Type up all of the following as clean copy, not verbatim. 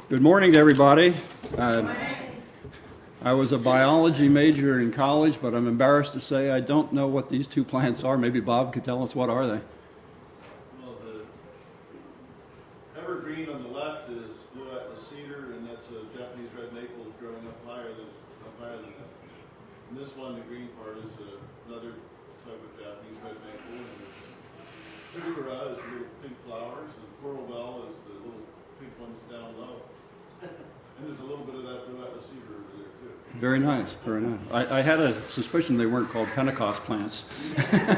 Good morning to everybody. I was a biology major in college, but I'm embarrassed to say I don't know what these two plants are. Maybe Bob could tell us what are they. Well, the evergreen on the left is blue atlas cedar, and that's a Japanese red maple growing up higher than that. And this one, the green part, is another type of Japanese red maple. And Tugura is little pink flowers, and Coralbell is the little pink ones down low. And there's a little bit of that blue atlas cedar over there, too. Very nice, very nice. I had a suspicion they weren't called Pentecost plants.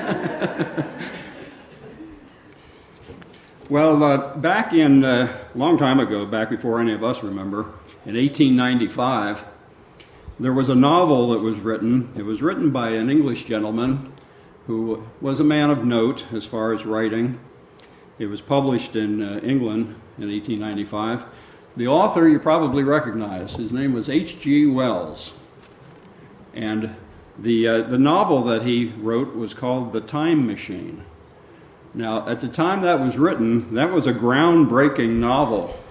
Well, back in a long time ago, back before any of us remember, in 1895, there was a novel that was written. It was written by an English gentleman who was a man of note as far as writing. It was published in England in 1895. The author you probably recognize. His name was H.G. Wells. And the novel that he wrote was called The Time Machine. Now, at the time that was written, that was a groundbreaking novel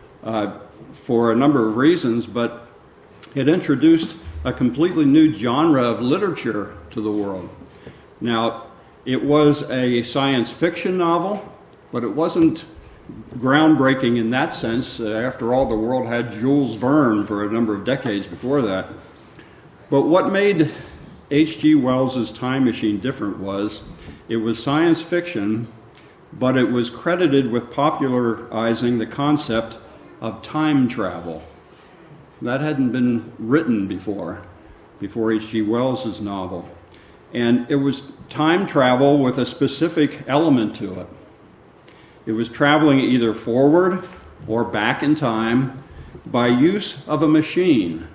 for a number of reasons, but it introduced a completely new genre of literature to the world. Now, it was a science fiction novel, but it wasn't groundbreaking in that sense. After all, the world had Jules Verne for a number of decades before that. But what made H.G. Wells' Time Machine different was it was science fiction, but it was credited with popularizing the concept of time travel. That hadn't been written before H.G. Wells' novel. And it was time travel with a specific element to it. It was traveling either forward or back in time by use of a machine.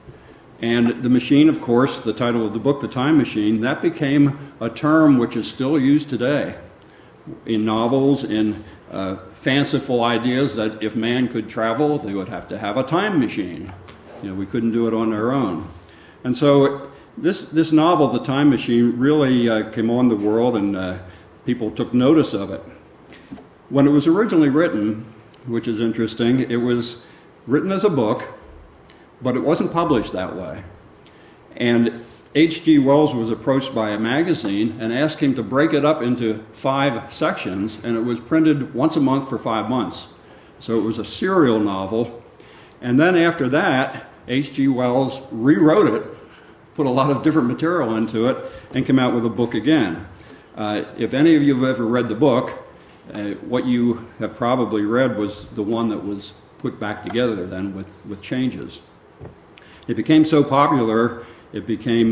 And the machine, of course, the title of the book, The Time Machine, that became a term which is still used today in novels, in fanciful ideas that if man could travel, they would have to have a time machine. We couldn't do it on our own. And so this novel, The Time Machine, really came on the world, and people took notice of it. When it was originally written, which is interesting, it was written as a book, but it wasn't published that way. And H.G. Wells was approached by a magazine and asked him to break it up into 5 sections, and it was printed once a month for 5 months. So it was a serial novel. And then after that, H.G. Wells rewrote it, put a lot of different material into it, and came out with a book again. If any of you have ever read the book, what you have probably read was the one that was put back together then with changes. It became so popular, it became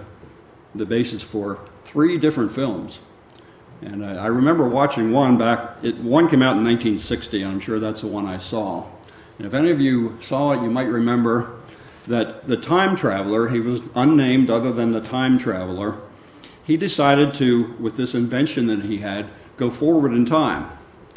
the basis for 3 different films. And I remember watching one one came out in 1960, and I'm sure that's the one I saw. And if any of you saw it, you might remember that the time traveler, he was unnamed other than the time traveler, he decided to, with this invention that he had, go forward in time.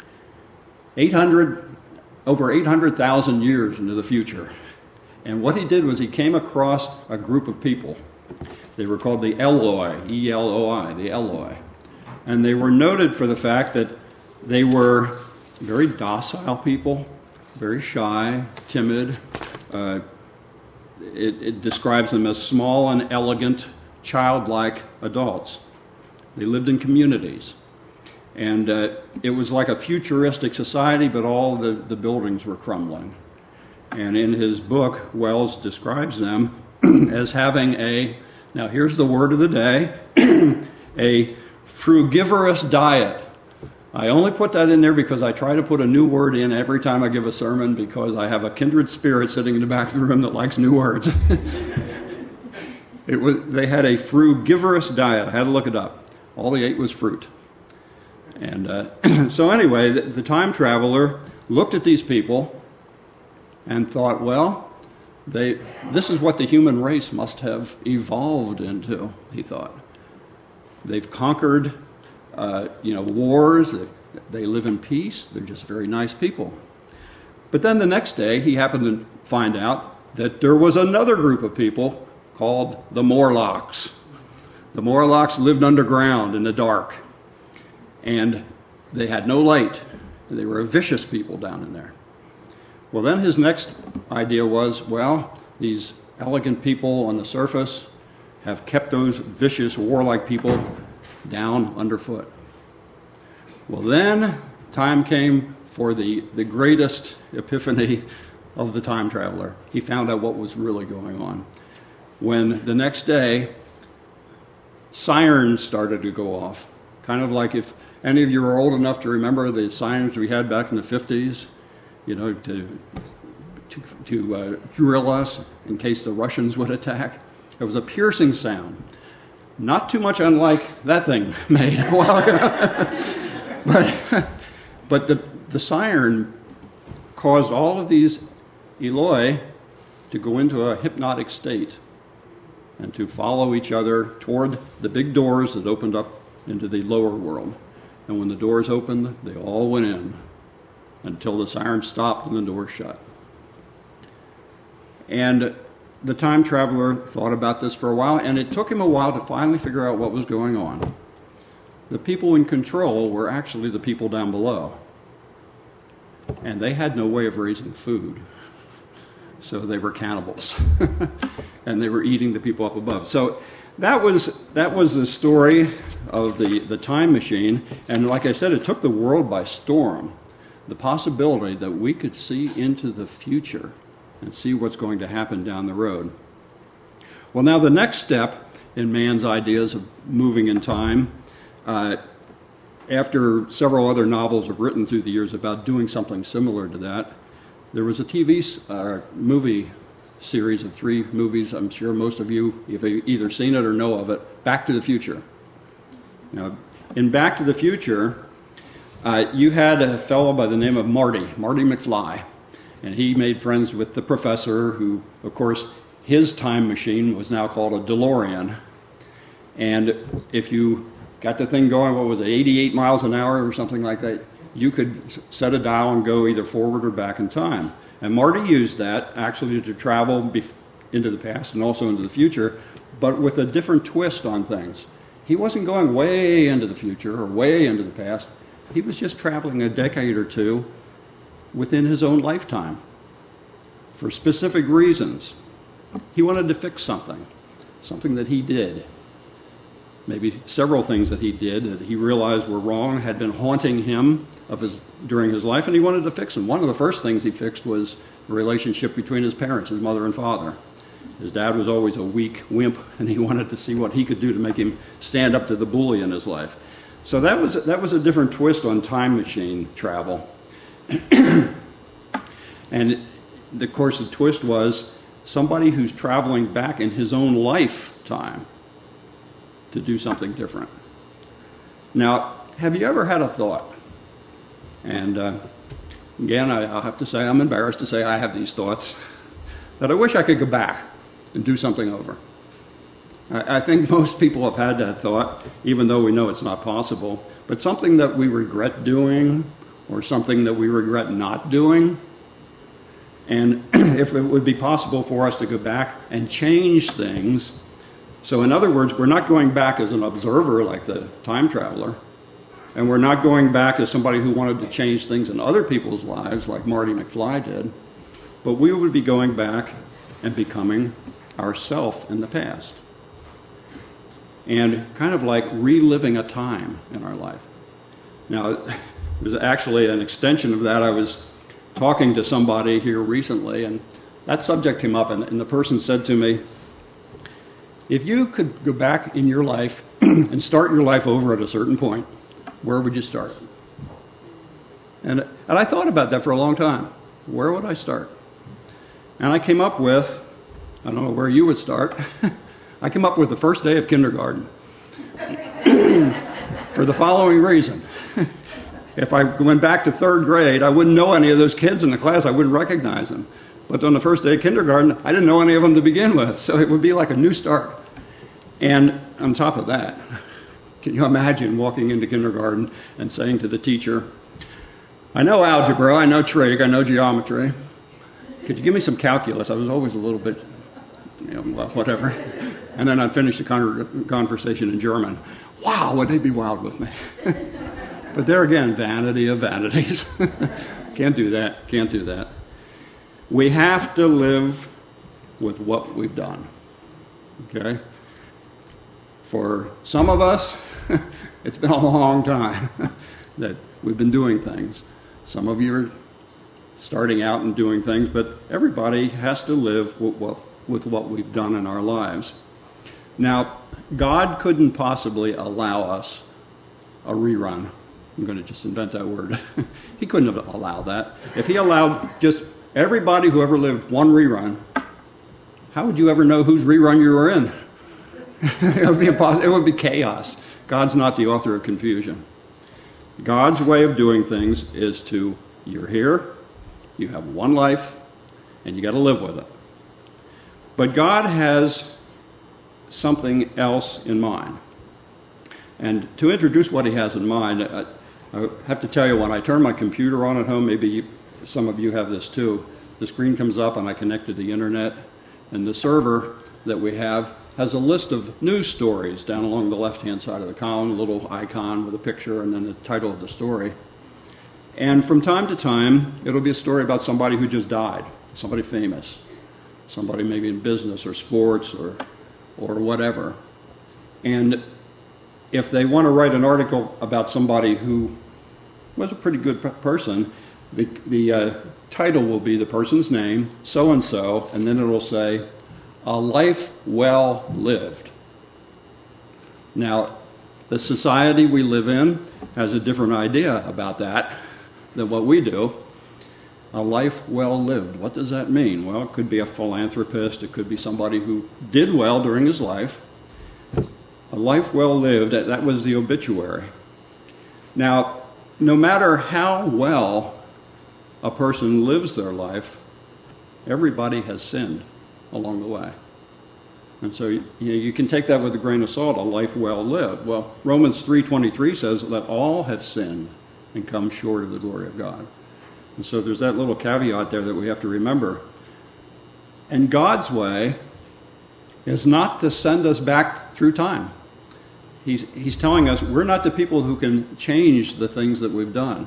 Over 800,000 years into the future. And what he did was he came across a group of people. They were called the Eloi, E-L-O-I, the Eloi. And they were noted for the fact that they were very docile people, very shy, timid. It describes them as small and elegant, childlike adults. They lived in communities. And it was like a futuristic society, but all the buildings were crumbling. And in his book, Wells describes them as having now here's the word of the day, a frugivorous diet. I only put that in there because I try to put a new word in every time I give a sermon, because I have a kindred spirit sitting in the back of the room that likes new words. They had a frugivorous diet. I had to look it up. All they ate was fruit. And so anyway, the time traveler looked at these people and thought, well, this is what the human race must have evolved into, he thought. They've conquered wars. They live in peace. They're just very nice people. But then the next day, he happened to find out that there was another group of people called the Morlocks. The Morlocks lived underground in the dark. And they had no light. They were vicious people down in there. Well, then his next idea was, well, these elegant people on the surface have kept those vicious, warlike people down underfoot. Well, then time came for the greatest epiphany of the time traveler. He found out what was really going on. When the next day, sirens started to go off. Kind of like if any of you are old enough to remember the sirens we had back in the 50s, to drill us in case the Russians would attack. It was a piercing sound. Not too much unlike that thing made a while ago. But the siren caused all of these Eloi to go into a hypnotic state and to follow each other toward the big doors that opened up into the lower world. And when the doors opened, they all went in until the siren stopped and the doors shut. And the time traveler thought about this for a while, and it took him a while to finally figure out what was going on. The people in control were actually the people down below. And they had no way of raising food. So they were cannibals. And they were eating the people up above. So that was the story of the time machine. And like I said, it took the world by storm. The possibility that we could see into the future and see what's going to happen down the road. Well, now the next step in man's ideas of moving in time, after several other novels have written through the years about doing something similar to that, there was a movie series of 3 movies. I'm sure most of you have either seen it or know of it, Back to the Future. Now, in Back to the Future, you had a fellow by the name of Marty McFly. And he made friends with the professor, who, of course, his time machine was now called a DeLorean. And if you got the thing going, 88 miles an hour or something like that, you could set a dial and go either forward or back in time. And Marty used that actually to travel into the past and also into the future, but with a different twist on things. He wasn't going way into the future or way into the past. He was just traveling a decade or two within his own lifetime for specific reasons. He wanted to fix something that he did. Maybe several things that he did that he realized were wrong, had been haunting him during his life, and he wanted to fix them. One of the first things he fixed was the relationship between his parents, his mother and father. His dad was always a weak wimp, and he wanted to see what he could do to make him stand up to the bully in his life. So that was a different twist on time machine travel. And of course the twist was somebody who's traveling back in his own lifetime to do something different. Now, have you ever had a thought? And again, I'll have to say, I'm embarrassed to say I have these thoughts, that I wish I could go back and do something over. I think most people have had that thought, even though we know it's not possible, but something that we regret doing or something that we regret not doing. And if it would be possible for us to go back and change things. So in other words, we're not going back as an observer like the time traveler, and we're not going back as somebody who wanted to change things in other people's lives like Marty McFly did, but we would be going back and becoming ourself in the past. And kind of like reliving a time in our life. Now, there's actually an extension of that. I was talking to somebody here recently, and that subject came up, and the person said to me, if you could go back in your life and start your life over at a certain point, where would you start? And I thought about that for a long time. Where would I start? And I came up with, I don't know where you would start, I came up with the first day of kindergarten for the following reason. If I went back to 3rd grade, I wouldn't know any of those kids in the class. I wouldn't recognize them. But on the first day of kindergarten, I didn't know any of them to begin with. So it would be like a new start. And on top of that, can you imagine walking into kindergarten and saying to the teacher, I know algebra, I know trig, I know geometry. Could you give me some calculus? I was always a little bit, whatever. And then I'd finish the conversation in German. Wow, would they be wild with me? But there again, vanity of vanities. Can't do that. We have to live with what we've done. Okay? For some of us, it's been a long time that we've been doing things. Some of you are starting out and doing things, but everybody has to live with what we've done in our lives. Now, God couldn't possibly allow us a rerun. I'm going to just invent that word. He couldn't have allowed that. If he allowed just everybody who ever lived one rerun, how would you ever know whose rerun you were in? It would be impossible. It would be chaos. God's not the author of confusion. God's way of doing things is you're here, you have one life, and you got to live with it. But God has something else in mind. And to introduce what he has in mind, I have to tell you, when I turn my computer on at home, maybe some of you have this too, the screen comes up and I connect to the internet, and the server that we have has a list of news stories down along the left-hand side of the column, a little icon with a picture and then the title of the story. And from time to time, it'll be a story about somebody who just died, somebody famous, somebody maybe in business or sports or whatever. And if they want to write an article about somebody who was a pretty good person, the title will be the person's name, so-and-so, and then it'll say, "A life well lived." Now, the society we live in has a different idea about that than what we do. A life well lived. What does that mean? Well, it could be a philanthropist. It could be somebody who did well during his life. A life well lived, that was the obituary. Now, no matter how well a person lives their life, everybody has sinned along the way. And so you can take that with a grain of salt, a life well lived. Well, Romans 3:23 says that all have sinned and come short of the glory of God. And so there's that little caveat there that we have to remember. And God's way is not to send us back through time. He's telling us we're not the people who can change the things that we've done.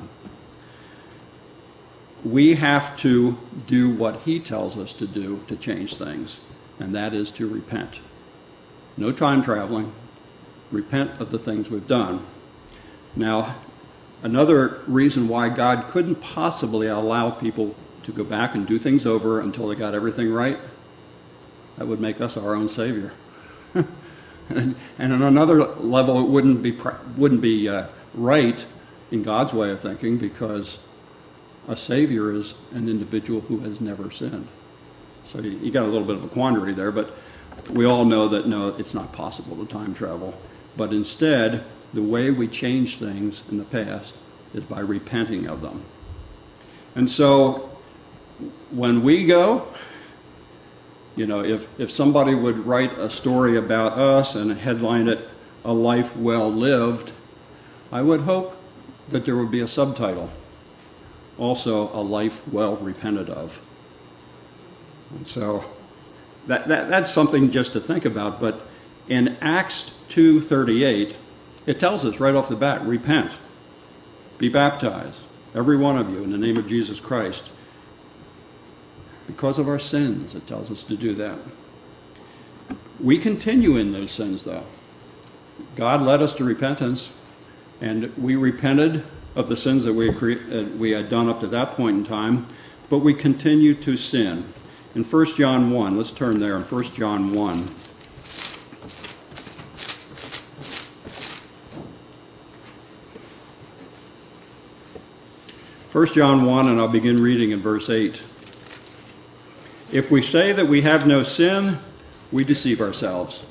We have to do what he tells us to do to change things, and that is to repent. No time traveling. Repent of the things we've done. Now, another reason why God couldn't possibly allow people to go back and do things over until they got everything right, that would make us our own Savior. And on another level, it wouldn't be right in God's way of thinking, because a Savior is an individual who has never sinned. So you got a little bit of a quandary there, but we all know that no, it's not possible to time travel. But instead, the way we change things in the past is by repenting of them. And so when we go, if somebody would write a story about us and headline it, "A Life Well Lived," I would hope that there would be a subtitle, also, "A Life Well Repented Of." And so that's something just to think about. But in Acts 2:38, it tells us right off the bat, repent, be baptized, every one of you, in the name of Jesus Christ. Because of our sins, it tells us to do that. We continue in those sins, though. God led us to repentance, and we repented of the sins that we had done up to that point in time, but we continue to sin. In 1 John 1, let's turn there in 1 John 1. First John 1, and I'll begin reading in verse 8. "If we say that we have no sin, we deceive ourselves.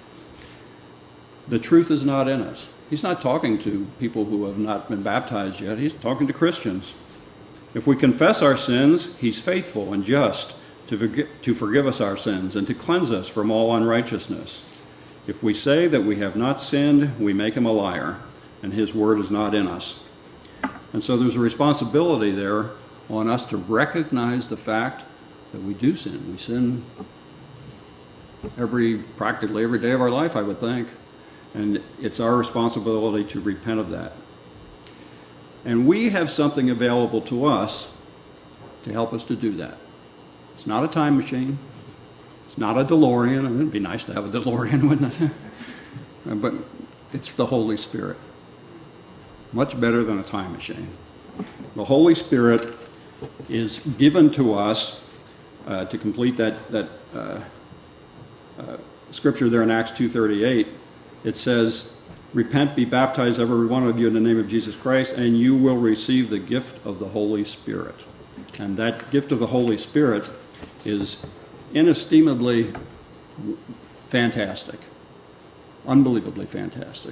The truth is not in us." He's not talking to people who have not been baptized yet. He's talking to Christians. "If we confess our sins, he's faithful and just to forgive us our sins and to cleanse us from all unrighteousness. If we say that we have not sinned, we make him a liar, and his word is not in us." And so there's a responsibility there on us to recognize the fact that we do sin. We sin practically every day of our life, I would think. And it's our responsibility to repent of that. And we have something available to us to help us to do that. It's not a time machine. It's not a DeLorean. I mean, it'd be nice to have a DeLorean, wouldn't it? But it's the Holy Spirit. Much better than a time machine. The Holy Spirit is given to us to complete that scripture there in Acts 2:38. It says, "Repent, be baptized, every one of you, in the name of Jesus Christ, and you will receive the gift of the Holy Spirit." And that gift of the Holy Spirit is inestimably fantastic, unbelievably fantastic.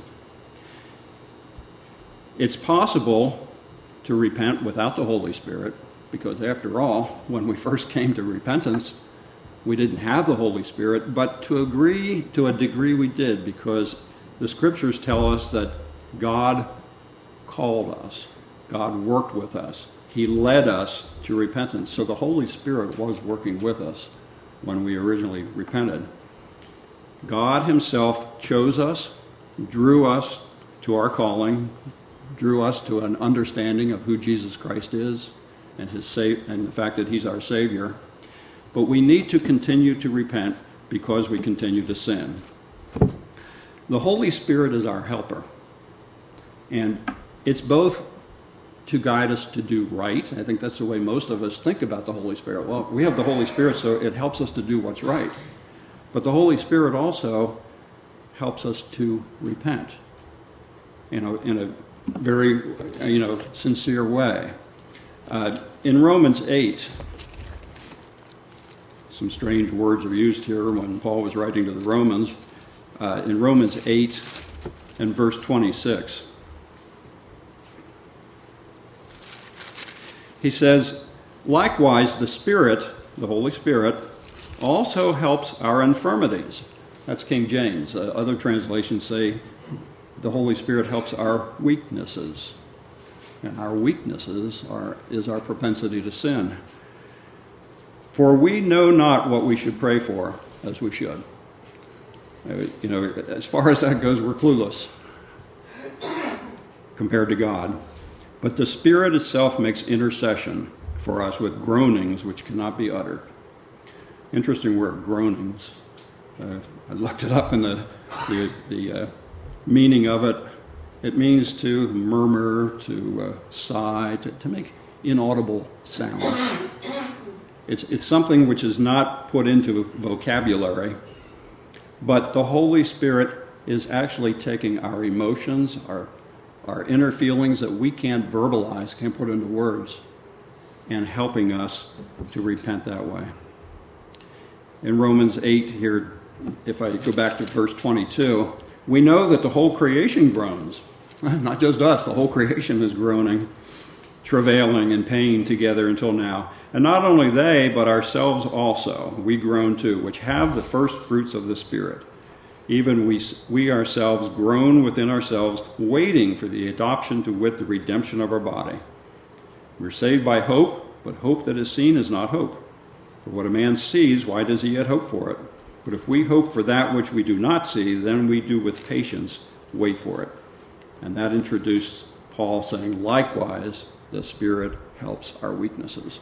It's possible to repent without the Holy Spirit, because after all, when we first came to repentance, we didn't have the Holy Spirit, but to a degree we did, because the Scriptures tell us that God called us. God worked with us. He led us to repentance. So the Holy Spirit was working with us when we originally repented. God himself chose us, drew us to our calling, drew us to an understanding of who Jesus Christ is and and the fact that he's our Savior. But we need to continue to repent because we continue to sin. The Holy Spirit is our helper. And it's both to guide us to do right. I think that's the way most of us think about the Holy Spirit. Well, we have the Holy Spirit, so it helps us to do what's right. But the Holy Spirit also helps us to repent in a very, sincere way. In Romans 8, some strange words are used here when Paul was writing to the Romans. In Romans 8 and verse 26, he says, "Likewise, the Spirit, the Holy Spirit, also helps our infirmities." That's King James. Other translations say the Holy Spirit helps our weaknesses. And our weaknesses is our propensity to sin. "For we know not what we should pray for as we should." As far as that goes, we're clueless compared to God. "But the Spirit itself makes intercession for us with groanings which cannot be uttered." Interesting word, groanings. I looked it up in the meaning of it. It means to murmur, to sigh, to make inaudible sounds. It's something which is not put into vocabulary, but the Holy Spirit is actually taking our emotions, our inner feelings that we can't verbalize, can't put into words, and helping us to repent that way. In Romans 8 here, if I go back to verse 22, we know that the whole creation groans. Not just us, the whole creation is groaning, travailing in pain together until now. And not only they, but ourselves also, we groan too, which have the first fruits of the Spirit. Even we ourselves groan within ourselves, waiting for the adoption to wit, the redemption of our body. We're saved by hope, but hope that is seen is not hope. For what a man sees, why does he yet hope for it? But if we hope for that which we do not see, then we do with patience wait for it. And that introduced Paul saying, likewise, the Spirit helps our weaknesses.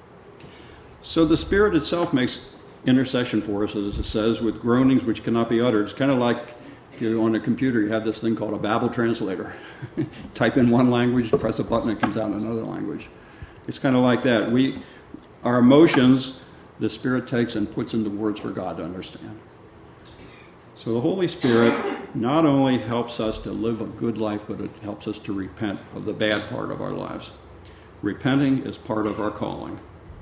So the Spirit itself makes intercession for us, as it says, with groanings which cannot be uttered. It's kind of like if you're on a computer, you have this thing called a Babel translator. Type in one language, press a button, it comes out in another language. It's kind of like that. Our emotions, the Spirit takes and puts into words for God to understand. So the Holy Spirit not only helps us to live a good life, but it helps us to repent of the bad part of our lives. Repenting is part of our calling.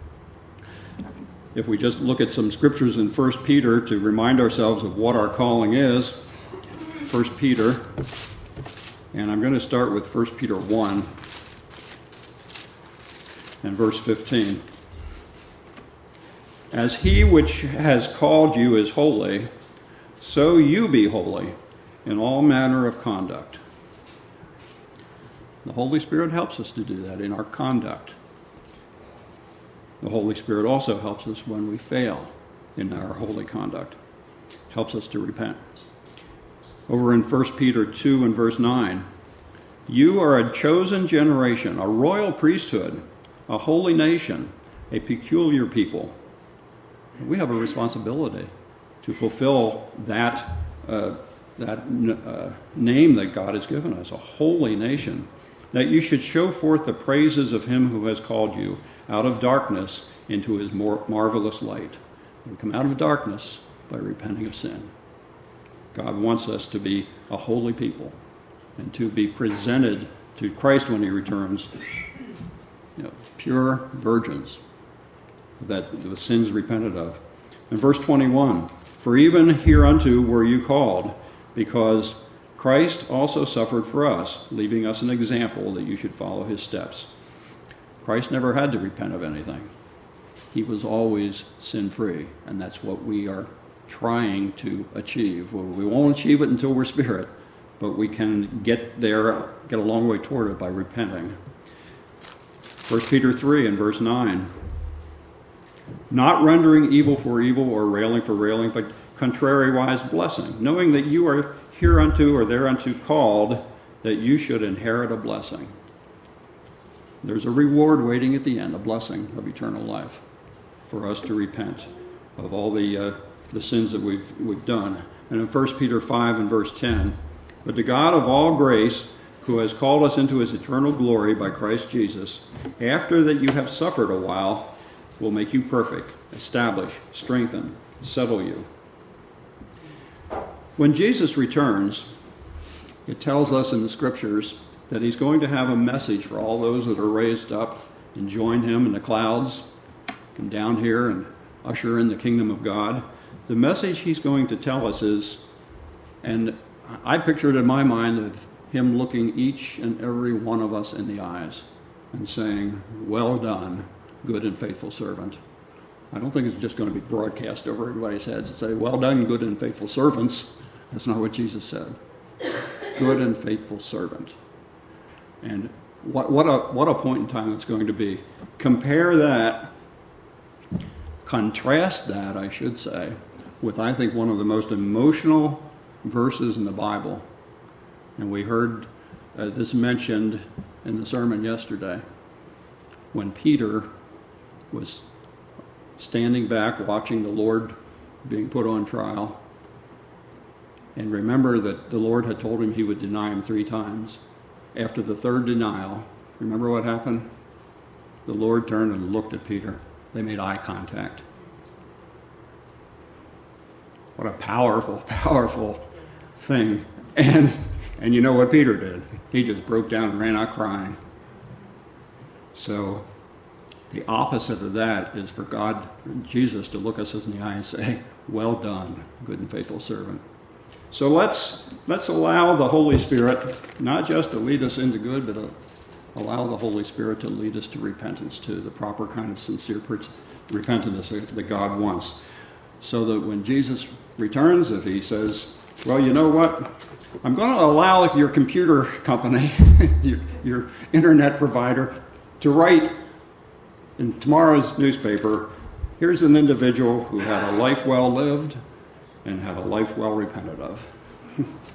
If we just look at some scriptures in 1 Peter to remind ourselves of what our calling is, 1 Peter, and I'm going to start with 1 Peter 1 and verse 15. As he which has called you is holy, so you be holy in all manner of conduct. The Holy Spirit helps us to do that in our conduct. The Holy Spirit also helps us when we fail in our holy conduct. Helps us to repent. Over in 1 Peter 2 and verse 9, you are a chosen generation, a royal priesthood, a holy nation, a peculiar people, We have a responsibility to fulfill that name that God has given us, a holy nation, that you should show forth the praises of him who has called you out of darkness into his marvelous light. We come out of darkness by repenting of sin. God wants us to be a holy people and to be presented to Christ when he returns, pure virgins, that the sins repented of. In verse 21, for even hereunto were you called, because Christ also suffered for us, leaving us an example that you should follow his steps. Christ never had to repent of anything. He was always sin-free, and that's what we are trying to achieve. Well, we won't achieve it until we're spirit, but we can get there, get a long way toward it by repenting. 1 Peter 3 and verse 9. Not rendering evil for evil or railing for railing, but contrariwise blessing, knowing that you are hereunto or thereunto called, that you should inherit a blessing. There's a reward waiting at the end, a blessing of eternal life, for us to repent of all the sins that we've done. And in 1 Peter 5 and verse 10, but the God of all grace, who has called us into his eternal glory by Christ Jesus, after that you have suffered a while, will make you perfect, establish, strengthen, settle you. When Jesus returns, it tells us in the scriptures that he's going to have a message for all those that are raised up and join him in the clouds, come down here and usher in the kingdom of God. The message he's going to tell us is, and I pictured in my mind of him looking each and every one of us in the eyes and saying, well done, good and faithful servant. I don't think it's just going to be broadcast over everybody's heads and say, well done, good and faithful servants. That's not what Jesus said. Good and faithful servant. And what a point in time it's going to be. Compare that, contrast that, I should say, with, I think, one of the most emotional verses in the Bible. And we heard this mentioned in the sermon yesterday, when Peter was standing back watching the Lord being put on trial. And remember that the Lord had told him he would deny him 3 times. After the third denial, remember what happened? The Lord turned and looked at Peter. They made eye contact. What a powerful, powerful thing. And you know what Peter did? He just broke down and ran out crying. So the opposite of that is for God, Jesus, to look us in the eye and say, well done, good and faithful servant. So let's allow the Holy Spirit not just to lead us into good, but allow the Holy Spirit to lead us to repentance, to the proper kind of sincere repentance that God wants. So that when Jesus returns, if he says, well, you know what? I'm going to allow your computer company, your internet provider, to write in tomorrow's newspaper, here's an individual who had a life well lived and had a life well repented of.